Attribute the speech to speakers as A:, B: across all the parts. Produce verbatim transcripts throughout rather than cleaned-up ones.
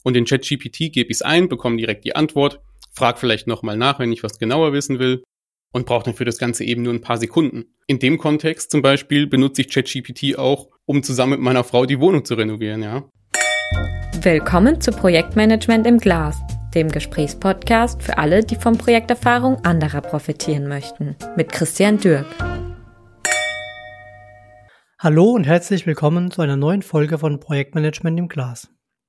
A: Und in ChatGPT gebe ich es ein, bekomme direkt die Antwort, frage vielleicht nochmal nach, wenn ich was genauer wissen will und brauche dann für das Ganze eben nur ein paar Sekunden. In dem Kontext zum Beispiel benutze ich ChatGPT auch, um zusammen mit meiner Frau die Wohnung zu renovieren, ja.
B: Willkommen zu Projektmanagement im Glas, dem Gesprächspodcast für alle, die von Projekterfahrung anderer profitieren möchten, mit Christian Dürk.
C: Hallo und herzlich willkommen zu einer neuen Folge von Projektmanagement im Glas.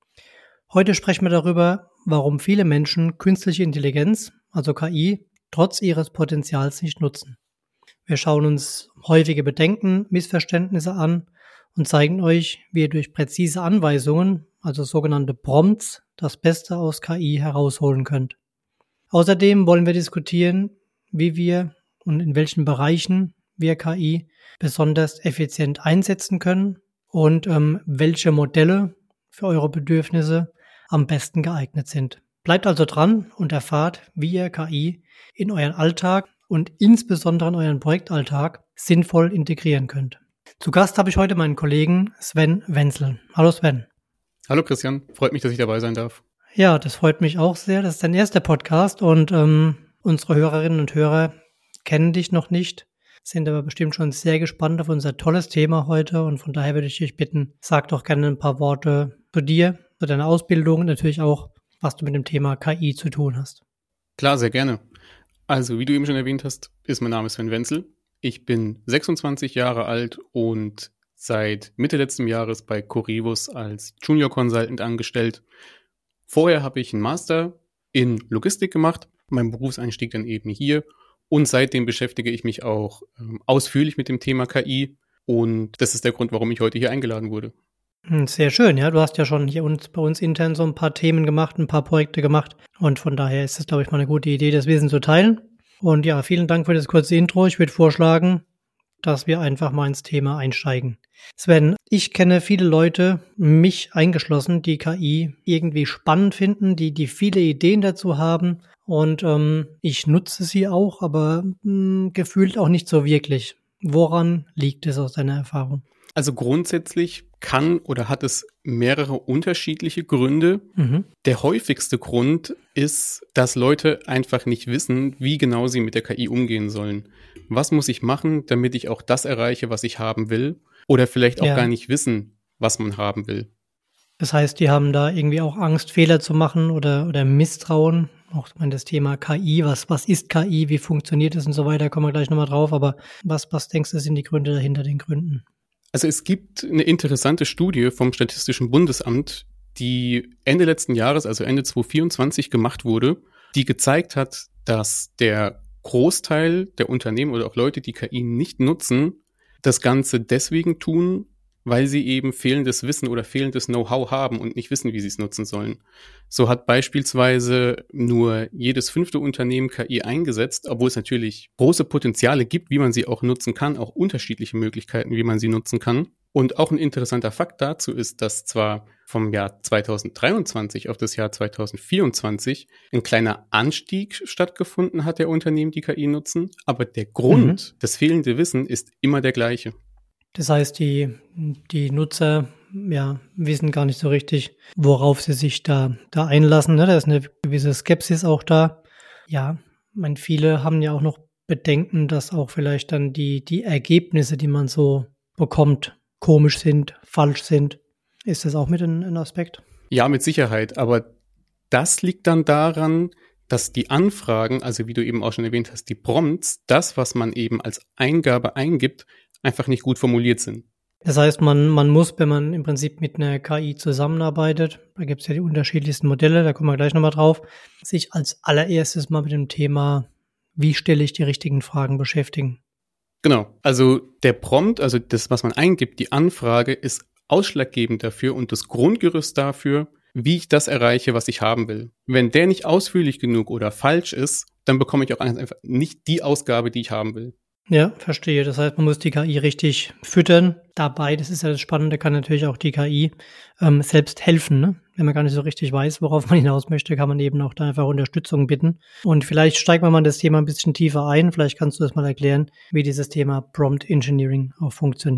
C: Heute sprechen wir darüber, warum viele Menschen künstliche Intelligenz, also K I, trotz ihres Potenzials nicht nutzen. Wir schauen uns häufige Bedenken, Missverständnisse an und zeigen euch, wie ihr durch präzise Anweisungen, also sogenannte Prompts, das Beste aus K I herausholen könnt. Außerdem wollen wir diskutieren, wie wir und in welchen Bereichen wir K I besonders effizient einsetzen können und ähm, welche Modelle für eure Bedürfnisse am besten geeignet sind. Bleibt also dran und erfahrt, wie ihr K I in euren Alltag und insbesondere in euren Projektalltag sinnvoll integrieren könnt. Zu Gast habe ich heute meinen Kollegen Sven Wenzel. Hallo Sven.
A: Hallo Christian, freut mich, dass ich dabei sein darf.
C: Ja, das freut mich auch sehr. Das ist dein erster Podcast und ähm, unsere Hörerinnen und Hörer kennen dich noch nicht, sind aber bestimmt schon sehr gespannt auf unser tolles Thema heute und von daher würde ich dich bitten, sag doch gerne ein paar Worte zu dir, zu deiner Ausbildung und natürlich auch, was du mit dem Thema K I zu tun hast.
A: Klar, sehr gerne. Also, wie du eben schon erwähnt hast, ist mein Name Sven Wenzel. Ich bin sechsundzwanzig Jahre alt und seit Mitte letzten Jahres bei Corevus als Junior Consultant angestellt. Vorher habe ich einen Master in Logistik gemacht, mein Berufseinstieg dann eben hier und seitdem beschäftige ich mich auch ähm, ausführlich mit dem Thema K I und das ist der Grund, warum ich heute hier eingeladen wurde.
C: Sehr schön, ja. Du hast ja schon hier uns, bei uns intern so ein paar Themen gemacht, ein paar Projekte gemacht und von daher ist es, glaube ich, mal eine gute Idee, das Wissen zu teilen. Und ja, vielen Dank für das kurze Intro. Ich würde vorschlagen, dass wir einfach mal ins Thema einsteigen. Sven, ich kenne viele Leute, mich eingeschlossen, die K I irgendwie spannend finden, die, die viele Ideen dazu haben und ähm, ich nutze sie auch, aber mh, gefühlt auch nicht so wirklich. Woran liegt es aus deiner Erfahrung?
A: Also grundsätzlich kann oder hat es mehrere unterschiedliche Gründe. Mhm. Der häufigste Grund ist, dass Leute einfach nicht wissen, wie genau sie mit der K I umgehen sollen. Was muss ich machen, damit ich auch das erreiche, was ich haben will? Oder vielleicht auch ja. gar nicht wissen, was man haben will.
C: Das heißt, die haben da irgendwie auch Angst, Fehler zu machen oder, oder Misstrauen. Auch ich meine, das Thema K I, was, was ist K I, wie funktioniert es und so weiter, kommen wir gleich nochmal drauf. Aber was, was denkst du, sind die Gründe dahinter den Gründen?
A: Also es gibt eine interessante Studie vom Statistischen Bundesamt, die Ende letzten Jahres, also Ende zwanzig vierundzwanzig gemacht wurde, die gezeigt hat, dass der Großteil der Unternehmen oder auch Leute, die K I nicht nutzen, das Ganze deswegen tun, weil sie eben fehlendes Wissen oder fehlendes Know-how haben und nicht wissen, wie sie es nutzen sollen. So hat beispielsweise nur jedes fünfte Unternehmen K I eingesetzt, obwohl es natürlich große Potenziale gibt, wie man sie auch nutzen kann, auch unterschiedliche Möglichkeiten, wie man sie nutzen kann. Und auch ein interessanter Fakt dazu ist, dass zwar vom Jahr zweitausenddreiundzwanzig auf das Jahr zweitausendvierundzwanzig ein kleiner Anstieg stattgefunden hat der Unternehmen, die K I nutzen, aber der Grund, mhm. das fehlende Wissen ist immer der gleiche.
C: Das heißt, die, die Nutzer ja, wissen gar nicht so richtig, worauf sie sich da, da einlassen. Ne? Da ist eine gewisse Skepsis auch da. Ja, ich meine, viele haben ja auch noch Bedenken, dass auch vielleicht dann die, die Ergebnisse, die man so bekommt, komisch sind, falsch sind. Ist das auch mit ein, ein Aspekt?
A: Ja, mit Sicherheit. Aber das liegt dann daran, dass die Anfragen, also wie du eben auch schon erwähnt hast, die Prompts, das, was man eben als Eingabe eingibt, einfach nicht gut formuliert sind.
C: Das heißt, man, man muss, wenn man im Prinzip mit einer K I zusammenarbeitet, da gibt es ja die unterschiedlichsten Modelle, da kommen wir gleich nochmal drauf, sich als allererstes mal mit dem Thema, wie stelle ich die richtigen Fragen, beschäftigen.
A: Genau, also der Prompt, also das, was man eingibt, die Anfrage ist ausschlaggebend dafür und das Grundgerüst dafür, wie ich das erreiche, was ich haben will. Wenn der nicht ausführlich genug oder falsch ist, dann bekomme ich auch einfach nicht die Ausgabe, die ich haben will.
C: Ja, verstehe. Das heißt, man muss die K I richtig füttern. Dabei, das ist ja das Spannende, kann natürlich auch die K I ähm, selbst helfen. Ne? Wenn man gar nicht so richtig weiß, worauf man hinaus möchte, kann man eben auch da einfach Unterstützung bitten. Und vielleicht steigen wir mal in das Thema ein bisschen tiefer ein. Vielleicht kannst du das mal erklären, wie dieses Thema Prompt Engineering auch funktioniert.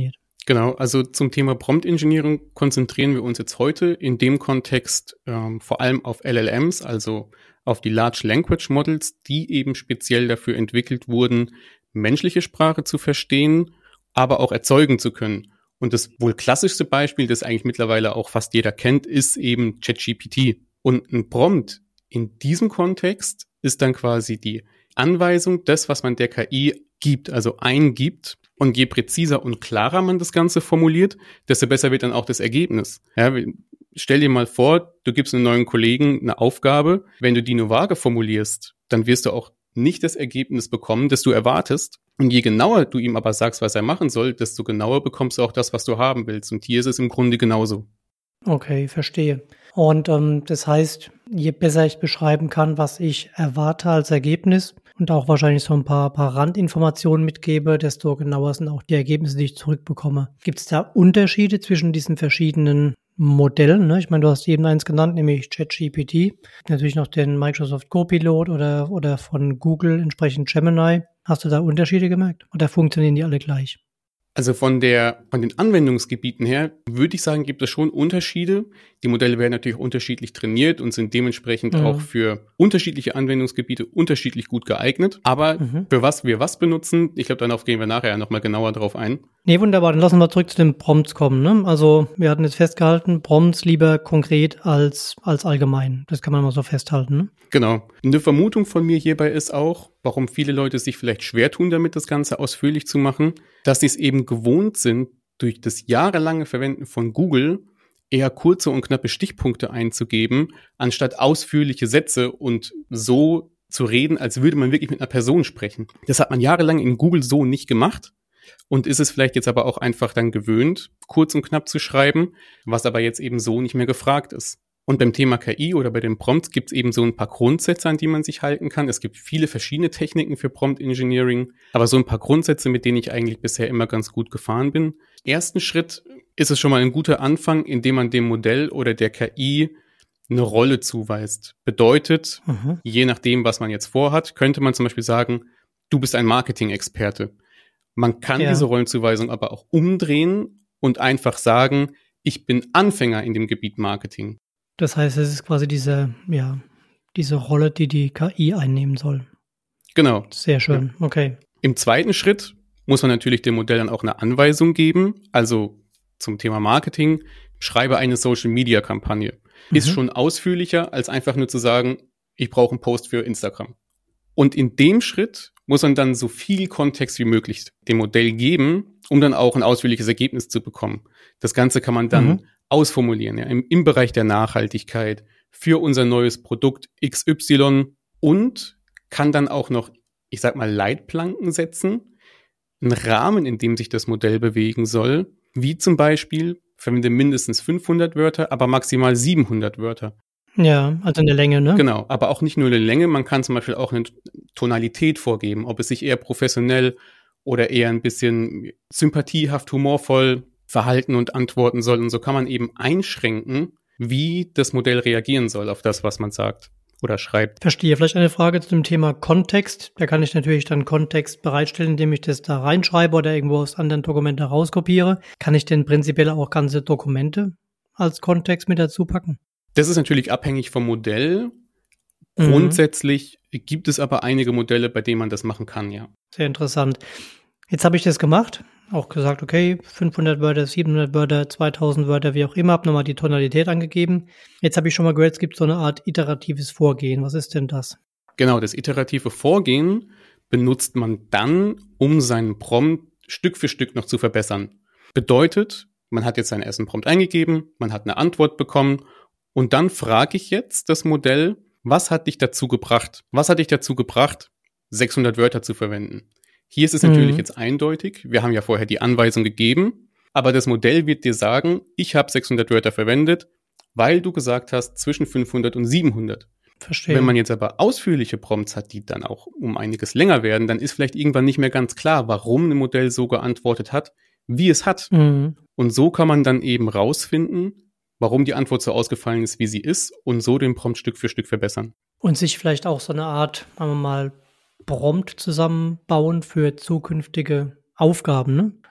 A: Genau, also zum Thema Prompt Engineering konzentrieren wir uns jetzt heute in dem Kontext ähm, vor allem auf L L Ms, also auf die Large Language Models, die eben speziell dafür entwickelt wurden, menschliche Sprache zu verstehen, aber auch erzeugen zu können. Und das wohl klassischste Beispiel, das eigentlich mittlerweile auch fast jeder kennt, ist eben ChatGPT. Und ein Prompt in diesem Kontext ist dann quasi die Anweisung, das, was man der K I gibt, also eingibt. Und je präziser und klarer man das Ganze formuliert, desto besser wird dann auch das Ergebnis. Ja, stell dir mal vor, du gibst einem neuen Kollegen eine Aufgabe. Wenn du die nur vage formulierst, dann wirst du auch nicht das Ergebnis bekommen, das du erwartest. Und je genauer du ihm aber sagst, was er machen soll, desto genauer bekommst du auch das, was du haben willst. Und hier ist es im Grunde genauso.
C: Okay, verstehe. Und ähm, das heißt, je besser ich beschreiben kann, was ich erwarte als Ergebnis und auch wahrscheinlich so ein paar, paar Randinformationen mitgebe, desto genauer sind auch die Ergebnisse, die ich zurückbekomme. Gibt es da Unterschiede zwischen diesen verschiedenen Modellen? Ne? Ich meine, du hast eben eins genannt, nämlich ChatGPT. Natürlich noch den Microsoft Copilot oder, oder von Google entsprechend Gemini. Hast du da Unterschiede gemerkt? Oder funktionieren die alle gleich?
A: Also von der, von den Anwendungsgebieten her würde ich sagen, gibt es schon Unterschiede. Die Modelle werden natürlich unterschiedlich trainiert und sind dementsprechend mhm. auch für unterschiedliche Anwendungsgebiete unterschiedlich gut geeignet. Aber mhm. für was wir was benutzen, ich glaube, darauf gehen wir nachher nochmal genauer drauf ein.
C: Nee, wunderbar. Dann lassen wir zurück zu den Prompts kommen. Ne? Also wir hatten jetzt festgehalten, Prompts lieber konkret als, als allgemein. Das kann man mal so festhalten. Ne?
A: Genau. Eine Vermutung von mir hierbei ist auch, warum viele Leute sich vielleicht schwer tun damit, das Ganze ausführlich zu machen, dass sie es eben gewohnt sind, durch das jahrelange Verwenden von Google eher kurze und knappe Stichpunkte einzugeben, anstatt ausführliche Sätze und so zu reden, als würde man wirklich mit einer Person sprechen. Das hat man jahrelang in Google so nicht gemacht und ist es vielleicht jetzt aber auch einfach dann gewöhnt, kurz und knapp zu schreiben, was aber jetzt eben so nicht mehr gefragt ist. Und beim Thema K I oder bei den Prompts gibt es eben so ein paar Grundsätze, an die man sich halten kann. Es gibt viele verschiedene Techniken für Prompt Engineering, aber so ein paar Grundsätze, mit denen ich eigentlich bisher immer ganz gut gefahren bin. Ersten Schritt ist es schon mal ein guter Anfang, indem man dem Modell oder der K I eine Rolle zuweist. Bedeutet, mhm. je nachdem, was man jetzt vorhat, könnte man zum Beispiel sagen, du bist ein Marketing-Experte. Man kann ja. diese Rollenzuweisung aber auch umdrehen und einfach sagen, ich bin Anfänger in dem Gebiet Marketing.
C: Das heißt, es ist quasi diese, ja, diese Rolle, die die K I einnehmen soll.
A: Genau.
C: Sehr schön, ja. Okay.
A: Im zweiten Schritt muss man natürlich dem Modell dann auch eine Anweisung geben. Also zum Thema Marketing, schreibe eine Social-Media-Kampagne. Mhm. Ist schon ausführlicher, als einfach nur zu sagen, ich brauche einen Post für Instagram. Und in dem Schritt muss man dann so viel Kontext wie möglich dem Modell geben, um dann auch ein ausführliches Ergebnis zu bekommen. Das Ganze kann man dann mhm. ausformulieren, ja, im, im Bereich der Nachhaltigkeit für unser neues Produkt X Y und kann dann auch noch, ich sag mal, Leitplanken setzen, einen Rahmen, in dem sich das Modell bewegen soll, wie zum Beispiel, verwende mindestens fünfhundert Wörter, aber maximal siebenhundert Wörter.
C: Ja, also eine Länge, ne?
A: Genau, aber auch nicht nur eine Länge, man kann zum Beispiel auch eine Tonalität vorgeben, ob es sich eher professionell oder eher ein bisschen sympathiehaft, humorvoll verhalten und antworten soll. Und so kann man eben einschränken, wie das Modell reagieren soll auf das, was man sagt oder schreibt.
C: Verstehe. Vielleicht eine Frage zu dem Thema Kontext. Da kann ich natürlich dann Kontext bereitstellen, indem ich das da reinschreibe oder irgendwo aus anderen Dokumenten rauskopiere. Kann ich denn prinzipiell auch ganze Dokumente als Kontext mit dazu packen?
A: Das ist natürlich abhängig vom Modell. Mhm. Grundsätzlich gibt es aber einige Modelle, bei denen man das machen kann, ja.
C: Sehr interessant. Jetzt habe ich das gemacht, auch gesagt, okay, fünfhundert Wörter, siebenhundert Wörter, zweitausend Wörter, wie auch immer, habe nochmal die Tonalität angegeben. Jetzt habe ich schon mal gehört, es gibt so eine Art iteratives Vorgehen. Was ist denn das?
A: Genau, das iterative Vorgehen benutzt man dann, um seinen Prompt Stück für Stück noch zu verbessern. Bedeutet, man hat jetzt seinen ersten Prompt eingegeben, man hat eine Antwort bekommen und dann frage ich jetzt das Modell, was hat dich dazu gebracht? Was hat dich dazu gebracht, sechshundert Wörter zu verwenden? Hier ist es mhm. natürlich jetzt eindeutig. Wir haben ja vorher die Anweisung gegeben, aber das Modell wird dir sagen, ich habe sechshundert Wörter verwendet, weil du gesagt hast, zwischen fünfhundert und siebenhundert.
C: Verstehe.
A: Wenn man jetzt aber ausführliche Prompts hat, die dann auch um einiges länger werden, dann ist vielleicht irgendwann nicht mehr ganz klar, warum ein Modell so geantwortet hat, wie es hat. Mhm. Und so kann man dann eben rausfinden, warum die Antwort so ausgefallen ist, wie sie ist und so den Prompt Stück für Stück verbessern.
C: Und sich vielleicht auch so eine Art, sagen wir mal, Prompt zusammenbauen für zukünftige Aufgaben, ne?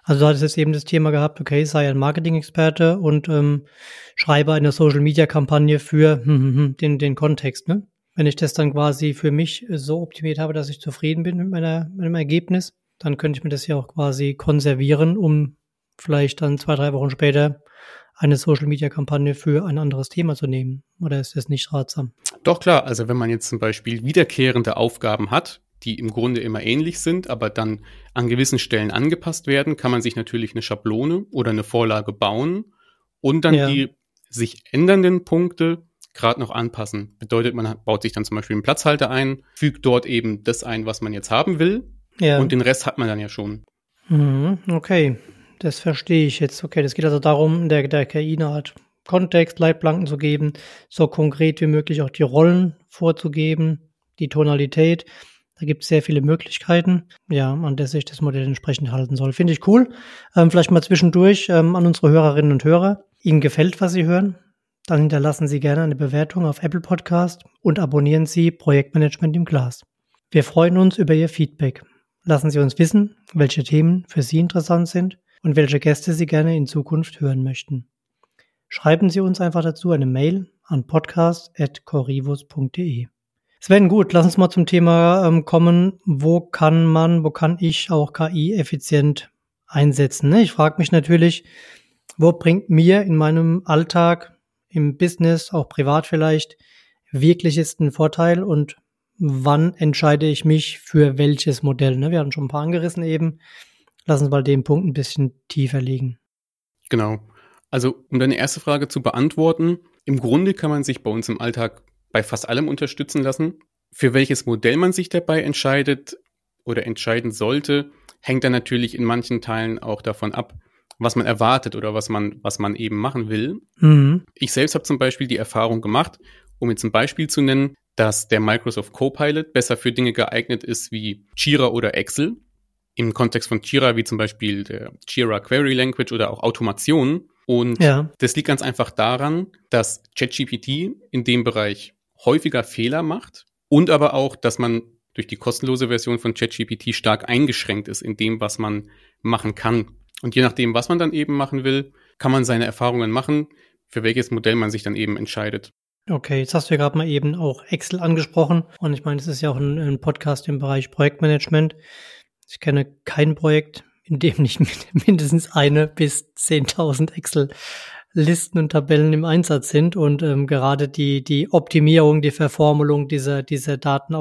C: Also du hattest jetzt eben das Thema gehabt, okay, sei ein Marketing-Experte und ähm, schreibe eine Social-Media-Kampagne für hm, hm, hm, den, den Kontext, ne? Wenn ich das dann quasi für mich so optimiert habe, dass ich zufrieden bin mit, meiner, mit dem Ergebnis, dann könnte ich mir das ja auch quasi konservieren, um vielleicht dann zwei, drei Wochen später eine Social-Media-Kampagne für ein anderes Thema zu nehmen. Oder ist das nicht ratsam?
A: Doch klar, also wenn man jetzt zum Beispiel wiederkehrende Aufgaben hat, die im Grunde immer ähnlich sind, aber dann an gewissen Stellen angepasst werden, kann man sich natürlich eine Schablone oder eine Vorlage bauen und dann ja. die sich ändernden Punkte gerade noch anpassen. Bedeutet, man baut sich dann zum Beispiel einen Platzhalter ein, fügt dort eben das ein, was man jetzt haben will ja. und den Rest hat man dann ja schon.
C: Mhm, okay, das verstehe ich jetzt. Okay, das geht also darum, der, der K I eine Art Kontext, Leitplanken zu geben, so konkret wie möglich auch die Rollen vorzugeben, die Tonalität. Da gibt es sehr viele Möglichkeiten, ja, an der sich das Modell entsprechend halten soll. Finde ich cool. Ähm, vielleicht mal zwischendurch ähm, an unsere Hörerinnen und Hörer. Ihnen gefällt, was Sie hören? Dann hinterlassen Sie gerne eine Bewertung auf Apple Podcast und abonnieren Sie Projektmanagement im Glas. Wir freuen uns über Ihr Feedback. Lassen Sie uns wissen, welche Themen für Sie interessant sind und welche Gäste Sie gerne in Zukunft hören möchten. Schreiben Sie uns einfach dazu eine Mail an podcast at corrivus punkt de. Sven, gut, lass uns mal zum Thema ähm, kommen. Wo kann man, wo kann ich auch K I effizient einsetzen? Ne? Ich frage mich natürlich, wo bringt mir in meinem Alltag, im Business, auch privat vielleicht, wirklich ist ein Vorteil und wann entscheide ich mich für welches Modell? Ne? Wir hatten schon ein paar angerissen eben. Lass uns mal den Punkt ein bisschen tiefer legen.
A: Genau. Also, um deine erste Frage zu beantworten, im Grunde kann man sich bei uns im Alltag bei fast allem unterstützen lassen. Für welches Modell man sich dabei entscheidet oder entscheiden sollte, hängt dann natürlich in manchen Teilen auch davon ab, was man erwartet oder was man, was man eben machen will. Mhm. Ich selbst habe zum Beispiel die Erfahrung gemacht, um jetzt ein Beispiel zu nennen, dass der Microsoft Copilot besser für Dinge geeignet ist wie Jira oder Excel. Im Kontext von Jira wie zum Beispiel der Jira Query Language oder auch Automation. Und ja. das liegt ganz einfach daran, dass ChatGPT in dem Bereich häufiger Fehler macht und aber auch, dass man durch die kostenlose Version von ChatGPT stark eingeschränkt ist in dem, was man machen kann. Und je nachdem, was man dann eben machen will, kann man seine Erfahrungen machen, für welches Modell man sich dann eben entscheidet.
C: Okay, jetzt hast du ja gerade mal eben auch Excel angesprochen. Und ich meine, es ist ja auch ein, ein Podcast im Bereich Projektmanagement. Ich kenne kein Projekt, in dem nicht mindestens eine bis zehntausend Excel-Listen und Tabellen im Einsatz sind. Und ähm, gerade die die Optimierung, die Verformelung dieser dieser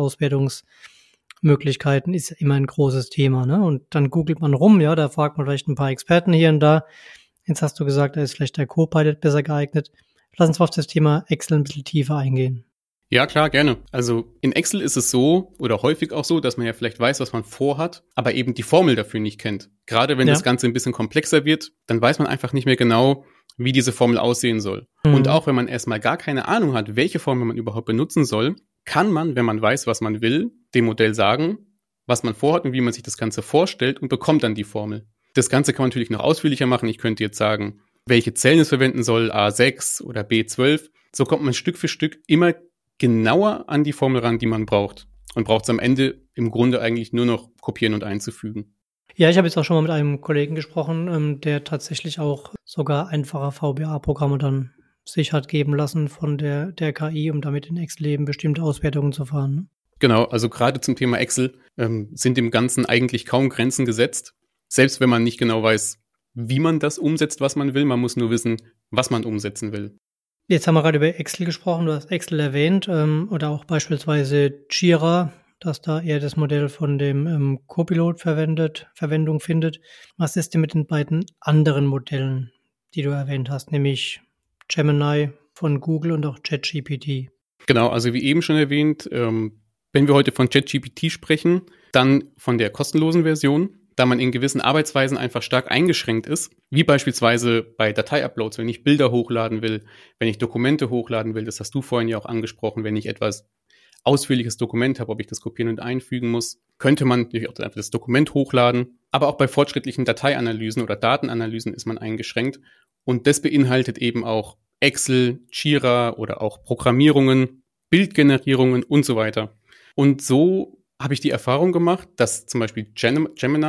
C: Datenauswertungsmöglichkeiten ist immer ein großes Thema, ne? Und dann googelt man rum, ja, da fragt man vielleicht ein paar Experten hier und da. Jetzt hast du gesagt, da ist vielleicht der Copilot besser geeignet. Lass uns auf das Thema Excel ein bisschen tiefer eingehen.
A: Ja, klar, gerne. Also in Excel ist es so oder häufig auch so, dass man ja vielleicht weiß, was man vorhat, aber eben die Formel dafür nicht kennt. Gerade wenn ja. das Ganze ein bisschen komplexer wird, dann weiß man einfach nicht mehr genau, wie diese Formel aussehen soll. Mhm. Und auch wenn man erstmal gar keine Ahnung hat, welche Formel man überhaupt benutzen soll, kann man, wenn man weiß, was man will, dem Modell sagen, was man vorhat und wie man sich das Ganze vorstellt und bekommt dann die Formel. Das Ganze kann man natürlich noch ausführlicher machen. Ich könnte jetzt sagen, welche Zellen es verwenden soll, A sechs oder B zwölf. So kommt man Stück für Stück immer genauer an die Formel ran, die man braucht. Und braucht es am Ende im Grunde eigentlich nur noch kopieren und einzufügen.
C: Ja, ich habe jetzt auch schon mal mit einem Kollegen gesprochen, ähm, der tatsächlich auch sogar einfache V B A-Programme dann sich hat geben lassen von der, der K I, um damit in Excel eben bestimmte Auswertungen zu fahren. Ne?
A: Genau, also gerade zum Thema Excel ähm, sind dem Ganzen eigentlich kaum Grenzen gesetzt. Selbst wenn man nicht genau weiß, wie man das umsetzt, was man will. Man muss nur wissen, was man umsetzen will.
C: Jetzt haben wir gerade über Excel gesprochen, du hast Excel erwähnt ähm, oder auch beispielsweise Jira, dass da eher das Modell von dem ähm, Copilot verwendet, Verwendung findet. Was ist denn mit den beiden anderen Modellen, die du erwähnt hast, nämlich Gemini von Google und auch ChatGPT?
A: Genau, also wie eben schon erwähnt, ähm, wenn wir heute von ChatGPT sprechen, dann von der kostenlosen Version, da man in gewissen Arbeitsweisen einfach stark eingeschränkt ist, wie beispielsweise bei Datei-Uploads, wenn ich Bilder hochladen will, wenn ich Dokumente hochladen will, das hast du vorhin ja auch angesprochen, wenn ich etwas ausführliches Dokument habe, ob ich das kopieren und einfügen muss, könnte man natürlich auch einfach das Dokument hochladen, aber auch bei fortschrittlichen Dateianalysen oder Datenanalysen ist man eingeschränkt und das beinhaltet eben auch Excel, Jira oder auch Programmierungen, Bildgenerierungen und so weiter. Und so habe ich die Erfahrung gemacht, dass zum Beispiel Gemini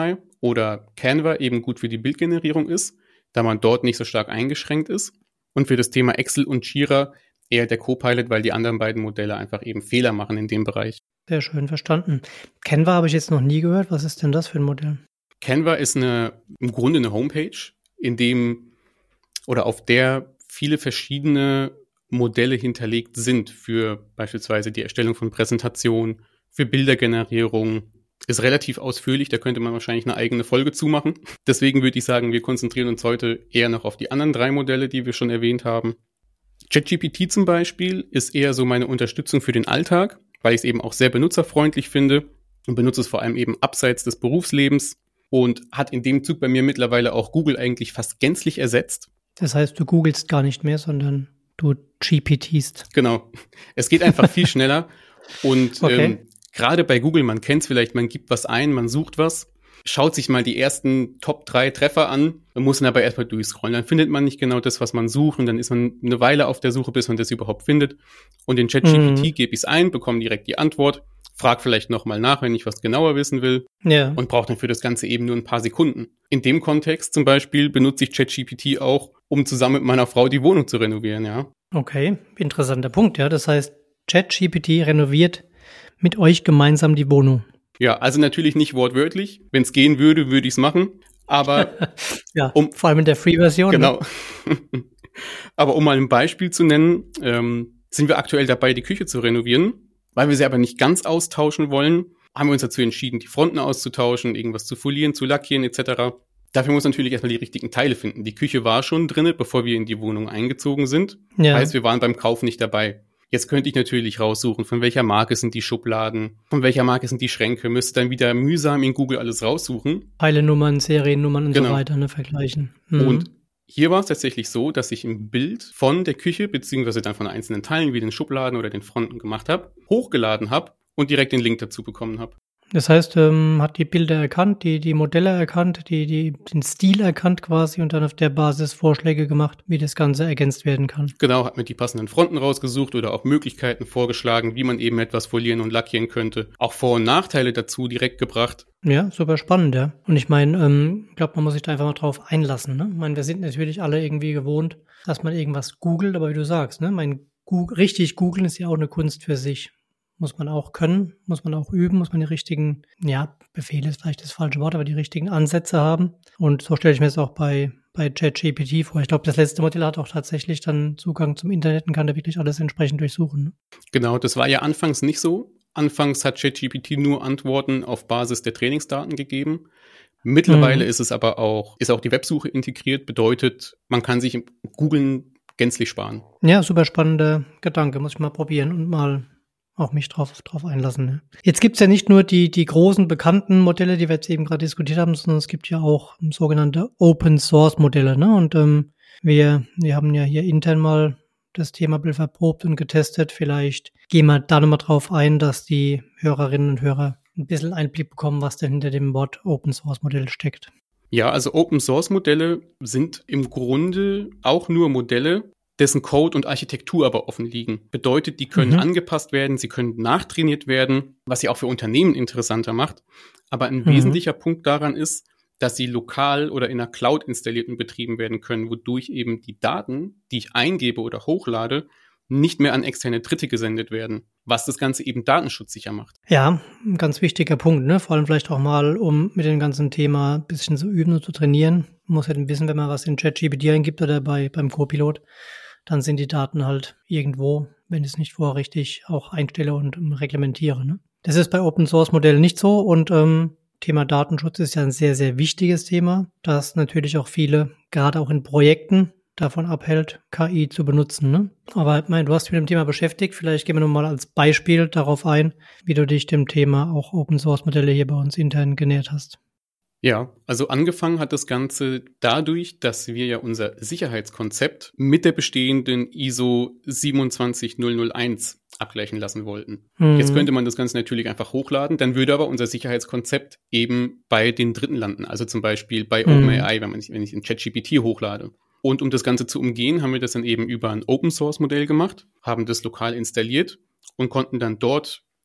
A: oder Canva eben gut für die Bildgenerierung ist, da man dort nicht so stark eingeschränkt ist. Und für das Thema Excel und Jira eher der Copilot, weil die anderen beiden Modelle einfach eben Fehler machen in dem Bereich.
C: Sehr schön verstanden. Canva habe ich jetzt noch nie gehört. Was ist denn das für ein Modell?
A: Canva ist eine, im Grunde eine Homepage, in dem oder auf der viele verschiedene Modelle hinterlegt sind für beispielsweise die Erstellung von Präsentationen, für Bildergenerierung. Ist relativ ausführlich, da könnte man wahrscheinlich eine eigene Folge zumachen. Deswegen würde ich sagen, wir konzentrieren uns heute eher noch auf die anderen drei Modelle, die wir schon erwähnt haben. ChatGPT zum Beispiel ist eher so meine Unterstützung für den Alltag, weil ich es eben auch sehr benutzerfreundlich finde und benutze es vor allem eben abseits des Berufslebens und hat in dem Zug bei mir mittlerweile auch Google eigentlich fast gänzlich ersetzt.
C: Das heißt, du googelst gar nicht mehr, sondern du G P Tst.
A: Genau. Es geht einfach viel schneller und
C: okay.
A: ähm, gerade bei Google, man kennt es vielleicht, man gibt was ein, man sucht was, schaut sich mal die ersten Top drei Treffer an, man muss dann aber erstmal durchscrollen. Dann findet man nicht genau das, was man sucht und dann ist man eine Weile auf der Suche, bis man das überhaupt findet. Und in ChatGPT mhm. gebe ich es ein, bekomme direkt die Antwort, frage vielleicht nochmal nach, wenn ich was genauer wissen will
C: ja.
A: und brauche dann für das Ganze eben nur ein paar Sekunden. In dem Kontext zum Beispiel benutze ich ChatGPT auch, um zusammen mit meiner Frau die Wohnung zu renovieren, ja.
C: Okay, interessanter Punkt, ja. Das heißt, ChatGPT renoviert mit euch gemeinsam die Wohnung.
A: Ja, also natürlich nicht wortwörtlich. Wenn es gehen würde, würde ich es machen. Aber
C: ja, um, vor allem in der Free-Version.
A: Genau. Ne? Aber um mal ein Beispiel zu nennen, ähm, sind wir aktuell dabei, die Küche zu renovieren. Weil wir sie aber nicht ganz austauschen wollen, haben wir uns dazu entschieden, die Fronten auszutauschen, irgendwas zu folieren, zu lackieren et cetera. Dafür muss man natürlich erstmal die richtigen Teile finden. Die Küche war schon drin, bevor wir in die Wohnung eingezogen sind.
C: Ja.
A: Heißt, wir waren beim Kauf nicht dabei. Jetzt könnte ich natürlich raussuchen, von welcher Marke sind die Schubladen, von welcher Marke sind die Schränke, müsste dann wieder mühsam in Google alles raussuchen.
C: Teilenummern, Seriennummern und
A: genau.
C: so weiter, ne, vergleichen. Mhm.
A: Und hier war es tatsächlich so, dass ich ein Bild von der Küche, beziehungsweise dann von einzelnen Teilen, wie den Schubladen oder den Fronten gemacht habe, hochgeladen habe und direkt den Link dazu bekommen habe.
C: Das heißt, ähm, hat die Bilder erkannt, die, die Modelle erkannt, die, die, den Stil erkannt quasi und dann auf der Basis Vorschläge gemacht, wie das Ganze ergänzt werden kann.
A: Genau, hat mir die passenden Fronten rausgesucht oder auch Möglichkeiten vorgeschlagen, wie man eben etwas folieren und lackieren könnte. Auch Vor- und Nachteile dazu direkt gebracht.
C: Ja, super spannend, ja. Und ich meine, ähm, ich glaube, man muss sich da einfach mal drauf einlassen, ne? Ich meine, wir sind natürlich alle irgendwie gewohnt, dass man irgendwas googelt, aber wie du sagst, ne, mein Goog- richtig googeln ist ja auch eine Kunst für sich. Muss man auch können, muss man auch üben, muss man die richtigen, ja, Befehle ist vielleicht das falsche Wort, aber die richtigen Ansätze haben. Und so stelle ich mir das auch bei, bei ChatGPT vor. Ich glaube, das letzte Modell hat auch tatsächlich dann Zugang zum Internet und kann da wirklich alles entsprechend durchsuchen. Ne?
A: Genau, das war ja anfangs nicht so. Anfangs hat ChatGPT nur Antworten auf Basis der Trainingsdaten gegeben. Mittlerweile mhm. ist es aber auch, ist auch die Websuche integriert, bedeutet, man kann sich im Googlen gänzlich sparen.
C: Ja, super spannender Gedanke, muss ich mal probieren und mal auch mich drauf, drauf einlassen. Ne? Jetzt gibt's ja nicht nur die, die großen bekannten Modelle, die wir jetzt eben gerade diskutiert haben, sondern es gibt ja auch sogenannte Open-Source-Modelle. Ne? Und ähm, wir, wir haben ja hier intern mal das Thema Bild verprobt und getestet. Vielleicht gehen wir da nochmal drauf ein, dass die Hörerinnen und Hörer ein bisschen Einblick bekommen, was denn hinter dem Wort Open-Source-Modell steckt.
A: Ja, also Open-Source-Modelle sind im Grunde auch nur Modelle, dessen Code und Architektur aber offen liegen. Bedeutet, die können mhm. angepasst werden, sie können nachtrainiert werden, was sie auch für Unternehmen interessanter macht. Aber ein mhm. wesentlicher Punkt daran ist, dass sie lokal oder in einer Cloud installiert und betrieben werden können, wodurch eben die Daten, die ich eingebe oder hochlade, nicht mehr an externe Dritte gesendet werden, was das Ganze eben datenschutzsicher macht.
C: Ja, ein ganz wichtiger Punkt, ne? Vor allem vielleicht auch mal, um mit dem ganzen Thema ein bisschen zu üben und zu trainieren. Man muss halt wissen, wenn man was in ChatGPT eingibt oder bei beim Copilot, dann sind die Daten halt irgendwo, wenn ich es nicht vorher richtig auch einstelle und um, reglementiere. Ne? Das ist bei Open-Source-Modellen nicht so und ähm, Thema Datenschutz ist ja ein sehr, sehr wichtiges Thema, das natürlich auch viele, gerade auch in Projekten, davon abhält, K I zu benutzen. Ne? Aber ich meine, du hast dich mit dem Thema beschäftigt, vielleicht gehen wir nochmal als Beispiel darauf ein, wie du dich dem Thema auch Open-Source-Modelle hier bei uns intern genähert hast.
A: Ja, also angefangen hat das Ganze dadurch, dass wir ja unser Sicherheitskonzept mit der bestehenden I S O zwei sieben null null eins abgleichen lassen wollten. Mhm. Jetzt könnte man das Ganze natürlich einfach hochladen, dann würde aber unser Sicherheitskonzept eben bei den Dritten landen, also zum Beispiel bei mhm. OpenAI, wenn, man, wenn ich in ChatGPT hochlade. Und um das Ganze zu umgehen, haben wir das dann eben über ein Open-Source-Modell gemacht, haben das lokal installiert und konnten dann dort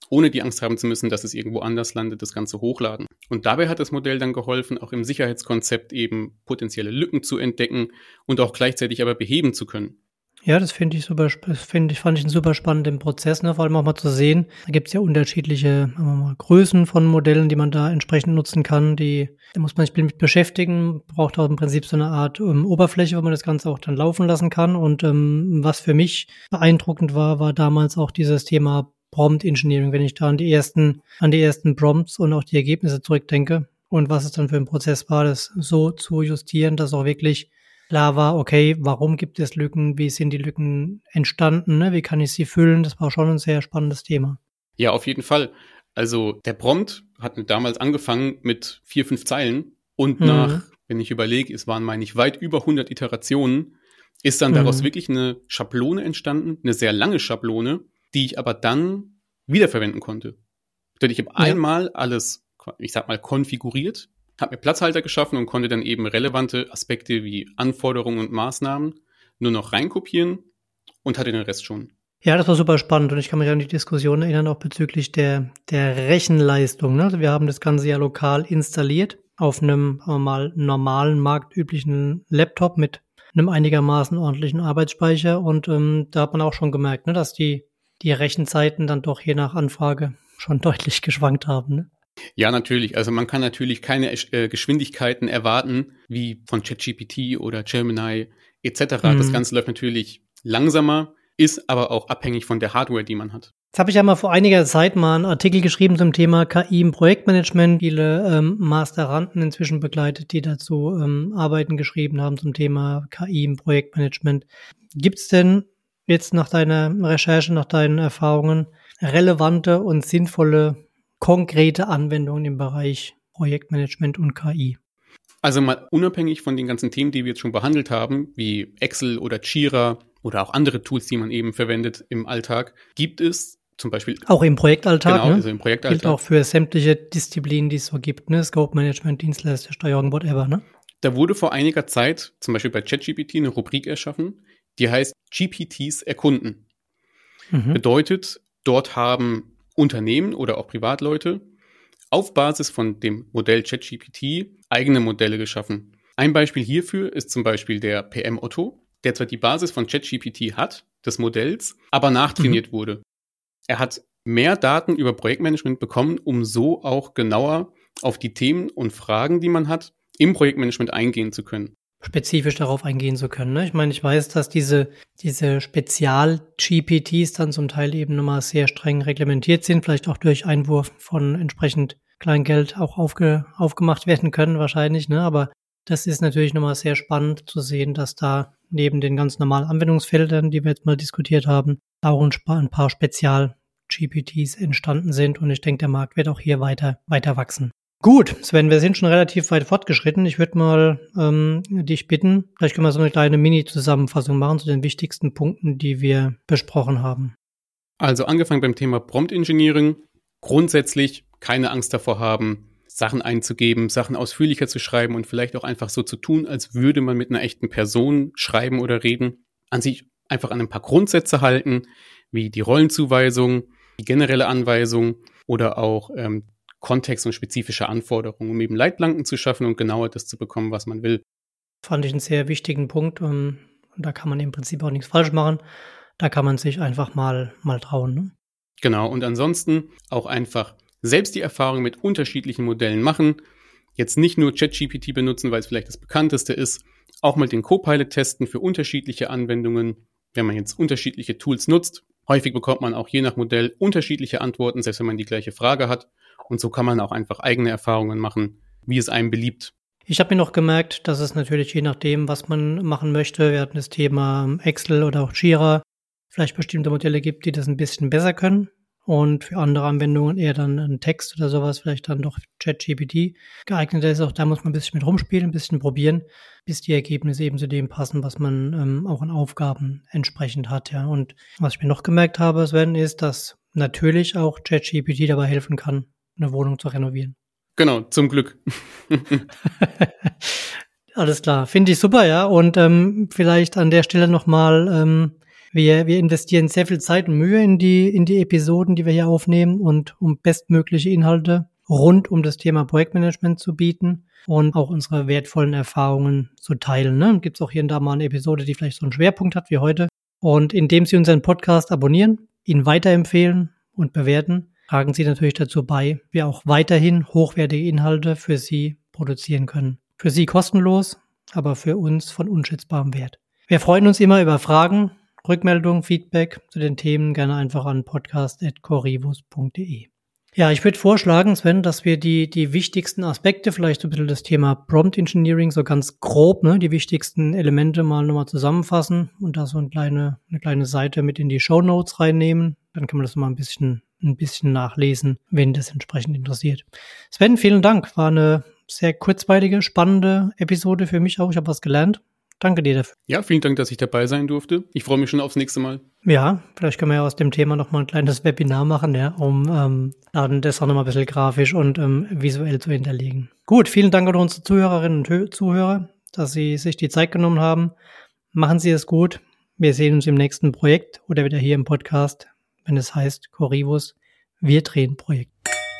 A: ohne die Angst haben zu müssen, dass es irgendwo anders landet, das Ganze hochladen. Und dabei hat das Modell dann geholfen, auch im Sicherheitskonzept eben potenzielle Lücken zu entdecken und auch gleichzeitig aber beheben zu können.
C: Ja, das finde ich super, das finde ich, fand ich einen super spannenden Prozess, ne? Vor allem auch mal zu sehen. Da gibt es ja unterschiedliche sagen wir mal, Größen von Modellen, die man da entsprechend nutzen kann. Die, da muss man sich mit beschäftigen, braucht auch im Prinzip so eine Art um, Oberfläche, wo man das Ganze auch dann laufen lassen kann. Und ähm, was für mich beeindruckend war, war damals auch dieses Thema Prompt Engineering, wenn ich da an die ersten, an die ersten Prompts und auch die Ergebnisse zurückdenke und was es dann für ein Prozess war, das so zu justieren, dass auch wirklich klar war, okay, warum gibt es Lücken, wie sind die Lücken entstanden, ne? Wie kann ich sie füllen? Das war schon ein sehr spannendes Thema.
A: Ja, auf jeden Fall. Also der Prompt hat damals angefangen mit vier, fünf Zeilen und mhm. nach, wenn ich überlege, es waren, meine ich, weit über hundert Iterationen, ist dann daraus mhm. wirklich eine Schablone entstanden, eine sehr lange Schablone, die ich aber dann wiederverwenden konnte. Denn ich habe ja. einmal alles, ich sag mal, konfiguriert, habe mir Platzhalter geschaffen und konnte dann eben relevante Aspekte wie Anforderungen und Maßnahmen nur noch reinkopieren und hatte den Rest schon.
C: Ja, das war super spannend und ich kann mich an die Diskussion erinnern, auch bezüglich der, der Rechenleistung. Ne? Also wir haben das Ganze ja lokal installiert auf einem sagen wir mal normalen, marktüblichen Laptop mit einem einigermaßen ordentlichen Arbeitsspeicher und ähm, da hat man auch schon gemerkt, ne, dass die, die Rechenzeiten dann doch je nach Anfrage schon deutlich geschwankt haben, ne?
A: Ja, natürlich. Also man kann natürlich keine äh, Geschwindigkeiten erwarten, wie von ChatGPT oder Gemini et cetera. Mhm. Das Ganze läuft natürlich langsamer, ist aber auch abhängig von der Hardware, die man hat.
C: Jetzt habe ich ja mal vor einiger Zeit mal einen Artikel geschrieben zum Thema K I im Projektmanagement. Viele ähm, Masteranden inzwischen begleitet, die dazu ähm, Arbeiten geschrieben haben zum Thema K I im Projektmanagement. Gibt es denn jetzt nach deiner Recherche, nach deinen Erfahrungen relevante und sinnvolle konkrete Anwendungen im Bereich Projektmanagement und K I?
A: Also mal unabhängig von den ganzen Themen, die wir jetzt schon behandelt haben, wie Excel oder Jira oder auch andere Tools, die man eben verwendet im Alltag, gibt es zum Beispiel
C: auch im Projektalltag,
A: genau,
C: ne?
A: also im Projektalltag.
C: Gilt auch für sämtliche Disziplinen, die es so gibt, ne? Scope Management, Dienstleistersteuerung, whatever, ne?
A: Da wurde vor einiger Zeit zum Beispiel bei ChatGPT eine Rubrik erschaffen, die heißt G P Ts erkunden. Mhm. Bedeutet, dort haben Unternehmen oder auch Privatleute auf Basis von dem Modell ChatGPT eigene Modelle geschaffen. Ein Beispiel hierfür ist zum Beispiel der P M Otto, der zwar die Basis von ChatGPT hat, des Modells, aber nachtrainiert mhm. wurde. Er hat mehr Daten über Projektmanagement bekommen, um so auch genauer auf die Themen und Fragen, die man hat, im Projektmanagement eingehen zu können.
C: Spezifisch darauf eingehen zu können, ne? Ich meine, ich weiß, dass diese, diese Spezial-G P Ts dann zum Teil eben nochmal sehr streng reglementiert sind, vielleicht auch durch Einwurf von entsprechend Kleingeld auch aufge, aufgemacht werden können wahrscheinlich, ne? Aber das ist natürlich nochmal sehr spannend zu sehen, dass da neben den ganz normalen Anwendungsfeldern, die wir jetzt mal diskutiert haben, auch ein, ein paar Spezial-G P Ts entstanden sind und ich denke, der Markt wird auch hier weiter, weiter wachsen. Gut, Sven, wir sind schon relativ weit fortgeschritten. Ich würde mal ähm, dich bitten, vielleicht können wir so eine kleine Mini-Zusammenfassung machen zu den wichtigsten Punkten, die wir besprochen haben.
A: Also angefangen beim Thema Prompt Engineering. Grundsätzlich keine Angst davor haben, Sachen einzugeben, Sachen ausführlicher zu schreiben und vielleicht auch einfach so zu tun, als würde man mit einer echten Person schreiben oder reden. An sich einfach an ein paar Grundsätze halten, wie die Rollenzuweisung, die generelle Anweisung oder auch ähm, Kontext und spezifische Anforderungen, um eben Leitplanken zu schaffen und genauer das zu bekommen, was man will.
C: Fand ich einen sehr wichtigen Punkt und da kann man im Prinzip auch nichts falsch machen. Da kann man sich einfach mal, mal trauen, ne?
A: Genau, und ansonsten auch einfach selbst die Erfahrung mit unterschiedlichen Modellen machen. Jetzt nicht nur ChatGPT benutzen, weil es vielleicht das bekannteste ist, auch mal den Copilot testen für unterschiedliche Anwendungen, wenn man jetzt unterschiedliche Tools nutzt. Häufig bekommt man auch je nach Modell unterschiedliche Antworten, selbst wenn man die gleiche Frage hat. Und so kann man auch einfach eigene Erfahrungen machen, wie es einem beliebt.
C: Ich habe mir noch gemerkt, dass es natürlich je nachdem, was man machen möchte, wir hatten das Thema Excel oder auch Jira, vielleicht bestimmte Modelle gibt, die das ein bisschen besser können und für andere Anwendungen eher dann ein Text oder sowas, vielleicht dann doch ChatGPT geeignet ist. Auch da muss man ein bisschen mit rumspielen, ein bisschen probieren, bis die Ergebnisse eben zu dem passen, was man ähm, auch an Aufgaben entsprechend hat. Ja. Und was ich mir noch gemerkt habe, Sven, ist, dass natürlich auch ChatGPT dabei helfen kann, eine Wohnung zu renovieren.
A: Genau, zum Glück.
C: Alles klar, finde ich super, ja. Und ähm, vielleicht an der Stelle nochmal ähm, Wir, wir investieren sehr viel Zeit und Mühe in die, in die Episoden, die wir hier aufnehmen und um bestmögliche Inhalte rund um das Thema Projektmanagement zu bieten und auch unsere wertvollen Erfahrungen zu teilen. Ne? Gibt es auch hier und da mal eine Episode, die vielleicht so einen Schwerpunkt hat wie heute. Und indem Sie unseren Podcast abonnieren, ihn weiterempfehlen und bewerten, tragen Sie natürlich dazu bei, wir auch weiterhin hochwertige Inhalte für Sie produzieren können. Für Sie kostenlos, aber für uns von unschätzbarem Wert. Wir freuen uns immer über Fragen, Rückmeldungen, Feedback zu den Themen gerne einfach an podcast at corrivus punkt de. Ja, ich würde vorschlagen, Sven, dass wir die die wichtigsten Aspekte, vielleicht so ein bisschen das Thema Prompt Engineering, so ganz grob, ne, die wichtigsten Elemente mal nochmal zusammenfassen und da so eine kleine, eine kleine Seite mit in die Shownotes reinnehmen. Dann kann man das mal ein bisschen, ein bisschen nachlesen, wenn das entsprechend interessiert. Sven, vielen Dank. War eine sehr kurzweilige, spannende Episode für mich auch. Ich habe was gelernt. Danke dir dafür.
A: Ja, vielen Dank, dass ich dabei sein durfte. Ich freue mich schon aufs nächste Mal.
C: Ja, vielleicht können wir ja aus dem Thema nochmal ein kleines Webinar machen, ja, um ähm, dann das auch nochmal ein bisschen grafisch und ähm, visuell zu hinterlegen. Gut, vielen Dank an unsere Zuhörerinnen und Hö- Zuhörer, dass Sie sich die Zeit genommen haben. Machen Sie es gut. Wir sehen uns im nächsten Projekt oder wieder hier im Podcast, wenn es heißt Corrivus, wir drehen Projekt.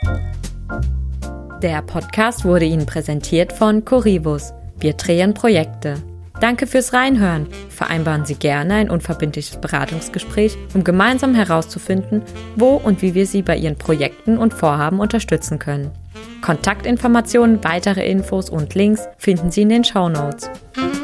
B: Der Podcast wurde Ihnen präsentiert von Corrivus, wir drehen Projekte. Danke fürs Reinhören. Vereinbaren Sie gerne ein unverbindliches Beratungsgespräch, um gemeinsam herauszufinden, wo und wie wir Sie bei Ihren Projekten und Vorhaben unterstützen können. Kontaktinformationen, weitere Infos und Links finden Sie in den Shownotes.